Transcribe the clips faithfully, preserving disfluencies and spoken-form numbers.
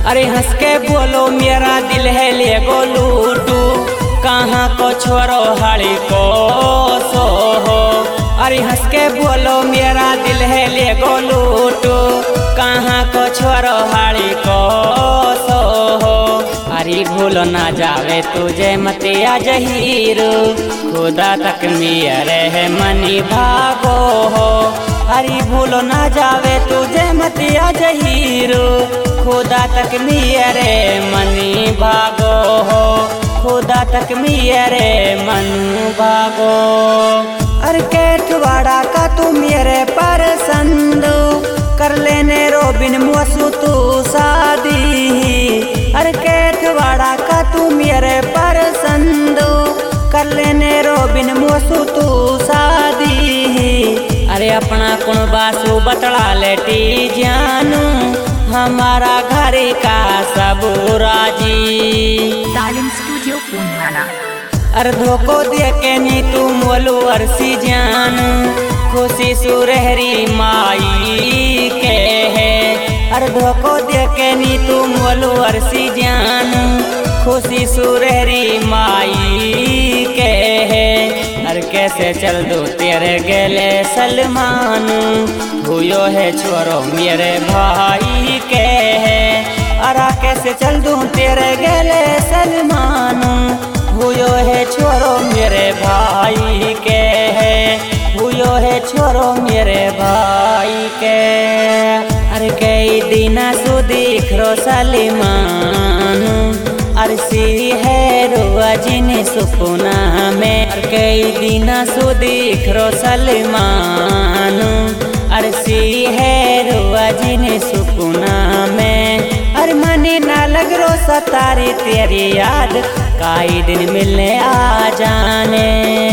अरे हंस के बोलो मेरा दिल है ले गो लूटू, कहाँ को छोरो हाड़ी को सो हो। अरे हंस के बोलो मेरा दिल है ले गो लूटू, कहाँ को छोरो हाड़ी को सो हो। अरे भूल ना जावे तुझे मतिया जहीरो, खुदा तक मेरे है मनी भागो हो। अरे भूल ना जावे तुझे मतिया जहीरो, खुदा तक मेरे मनी भागो हो। खुदा तक मेरे मन भागो। अरे केठवाड़ा का तू मेरे पसंद, कर लेने रोबिन मुसु तू शादी। अरे केठवाड़ा का तू मेरे पसंद, कर लेने रोबिन मुसु तू शादी। अरे अपना कुण बासु बतला लेटी जानू, हमारा घर का सब राजी। तालीम स्टूडियो पुनाना। अरे धोखो दे के नी तू मोलू अरसी जान, खुशी सुरहरी माई के है। अरे धोखो दे के नी तू मोलू अरसी जान, खुशी सुरहरी माई के है। अरे कैसे चल दो तेरे गेले सलमान, हुयो है छोरो मेरे भाई के है। अरे कैसे चल दूं तेरे गेले सलमान, हुयो है छोरो मेरे भाई के है। हुयो है छोरो मेरे भाई के। अरे कई दिना सु दिख रो सलमान, अरसी है रुआ जिन सुपुना में। अरे कई दिना सु दिख रो सलमान, अरसी है रुआ जिन सुपुना में। अरे मनी ना लग रो सतारी तेरी याद, काई दिन मिलने आ जाने।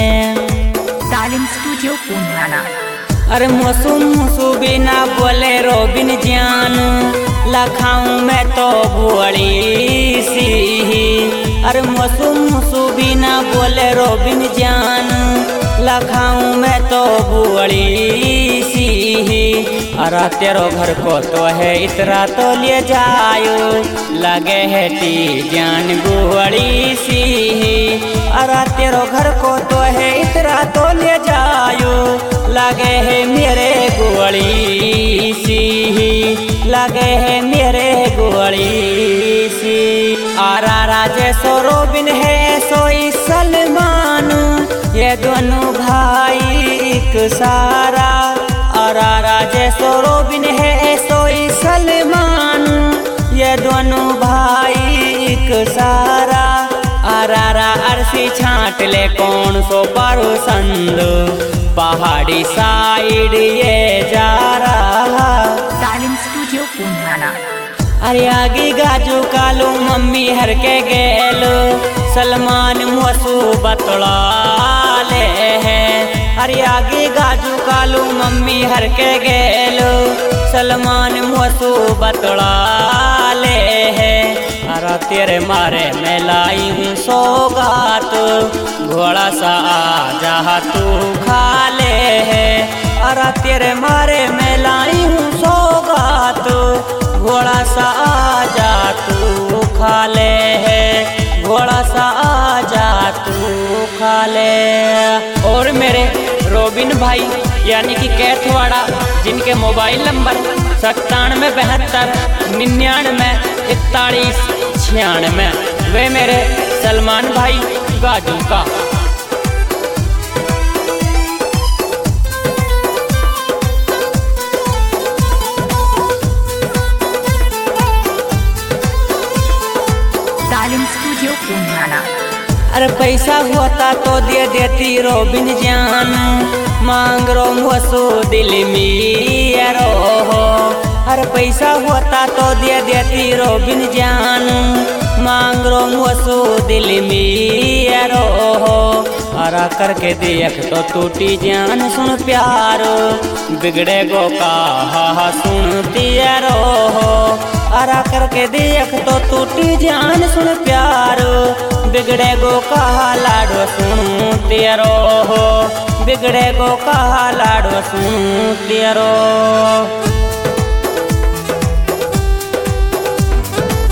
तालीम स्टूडियो पुनाना। अरे मौसू मुसु बिना बोले रोबिन जान, लखाऊं मैं तो बुआड़ी सी। अरे मौसू मुसु बिना बोले रोबिन जान, लखाऊं मैं तो बुआड़ी सी। अरे तेरो घर को तो है इतरा तो ले जायो, लगे है टी जान बुआड़ी सी। अरे तेरो घर को तो है इतरा तो ले जायो, लगे है मेरे गुआड़ी सी। लगे है मेरे गुआड़ी सी। आरा राजे सो रोबिन है सोई सलमान, ये दोनों भाई एक सारा। आरा राजे सो रोबिन है सोई सलमान, ये दोनों भाई एक सारा। आरा अरसी छाट ले कौन सो पसंद, पहाड़ी साइड ये जा रहा। तालीम स्टूडियो पुनाना। अरे आगे गाजू कालू मम्मी हर के गेलो, सलमान मुसु बतला ले है। अरे आगे गाजू कालू मम्मी हर के गेलो, सलमान मुसु बतला ले है। अरे तेरे मारे मैं लाई हूँ सौगात, घोड़ा सा आजा तू खा ले है। अरे तेरे मारे मैं लाई हूँ सौगात, घोड़ा सा आजा तू खा ले है। घोड़ा सा आजा तू खा ले। और मेरे रोबिन भाई यानी कि कैथवाड़ा, जिनके मोबाइल नंबर सत्तानवे बहत्तर निन्यानवे इकतालीस छियानवे, वे मेरे सलमान भाई गाजू का। तालीम स्टूडियो पुनाना। अरे पैसा होता तो दे देती रोबिन जान, मांग रो मुसु दिल मेरो हो। अरे पैसा होता तो दे देती रोबिन जान, मांग रो मुसु दिल मेरो हो। अरे करके देख तो टूटी जान सुन प्यारो, बिगड़े गो का सुन तेरो हो। अरे करके देख तो टूटी जान सुन प्यारो, बिगड़े गो का लाडो सुन तेरो हो। बिगड़े गो का लाडो सुन तेरो।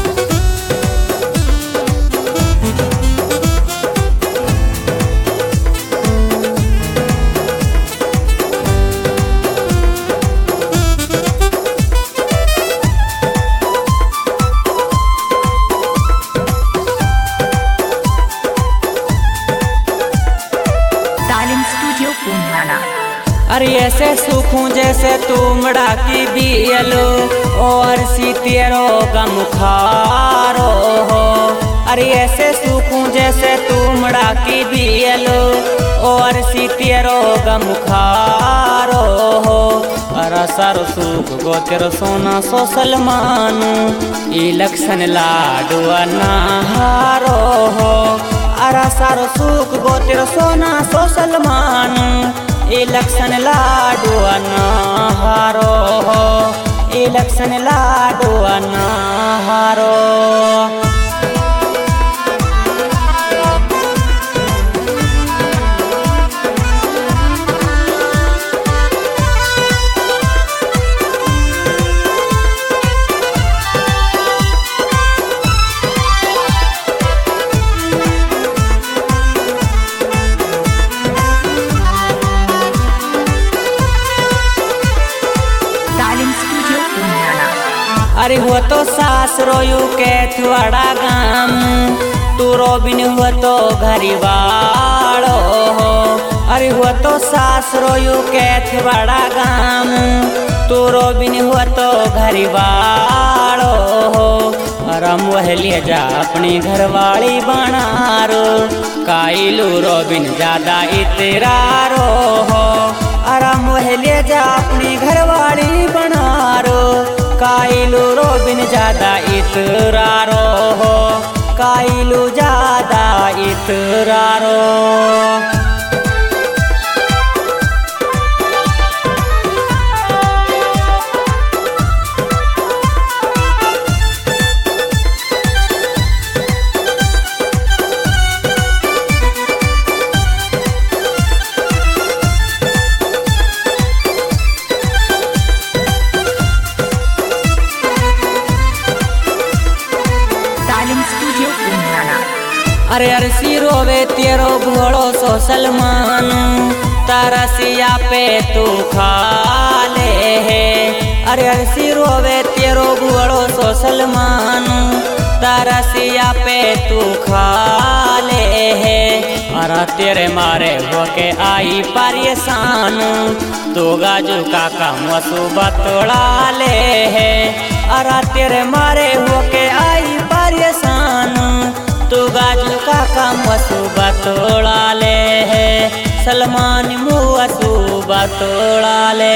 ऐसे सूखूं जैसे तुमड़ा की बियलो और सी तेरो गम खारो हो। अरे ऐसे सूखूं जैसे तुमड़ा की बियलो और सी तेरो गम खारो हो। अरा सारो सूख गो तेरो सोना सो सलमान इलेक्शन लाडुआ नहारो हो। अरा सारो सूख गो तेरो सोना सो सलमान इलेक्शन लाडुआ नहारो हो। इलेक्शन लाडुआ नहारो। अरे हो तो सास रोयू के थुआड़ा गाम तू रोबिन हो तो घरीवाड़ो हो। अरे हो तो सास रोयू के थुआड़ा गाम तू रोबिन हो तो घरीवाड़ो हो। रम वहलिए जा अपनी घरवाली बनारो काइलू रोबिन ज्यादा इतरारो हो। आराम वहलिए जा अपनी घरवाली बनारो काइलू रोबिन ज्यादा इतरारो हो। काइलू ज्यादा इतरारो। अरे अरसी रोवे तेरो भोड़ो सो सलमान तारा सिया पे तू खा ले है। अरे अरसी रोवे तेरो भोड़ो सो सलमान तारा सिया पे तू खा ले है। अरे तेरे मारे होके आई परेशान तू गाजू काका मसू बतोड़ा ले है। अरे तेरे मारे होके आई परेशान तू गाजू काका मसू बतोड़ा ले है। सलमान मुसू बतोड़ा ले।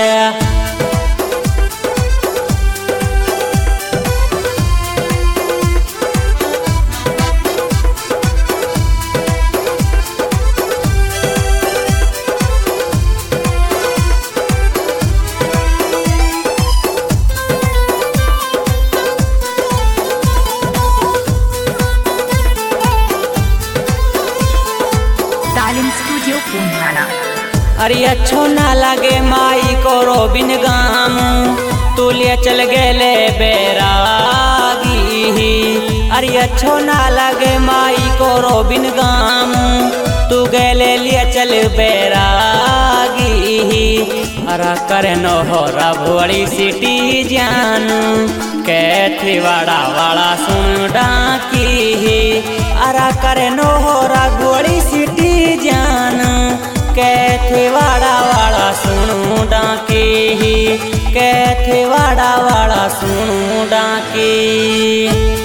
अरे अच्छो ना लगे माई को रोबिन गाम तू ले चल गेले बैरागी। अरे अच्छो ना लगे माई को रोबिन गाम तू गेले लिए चल बैरागी। अरा करे नो हो रबड़ी सिटी जान कैथी वाड़ा वाड़ा सुन डाकी। अरा करे नो हो रबड़ी सिटी जान कैथे वाड़ा वाड़ा सुनू डाकी। कैथे वाड़ा वाड़ा सुनू डाकी।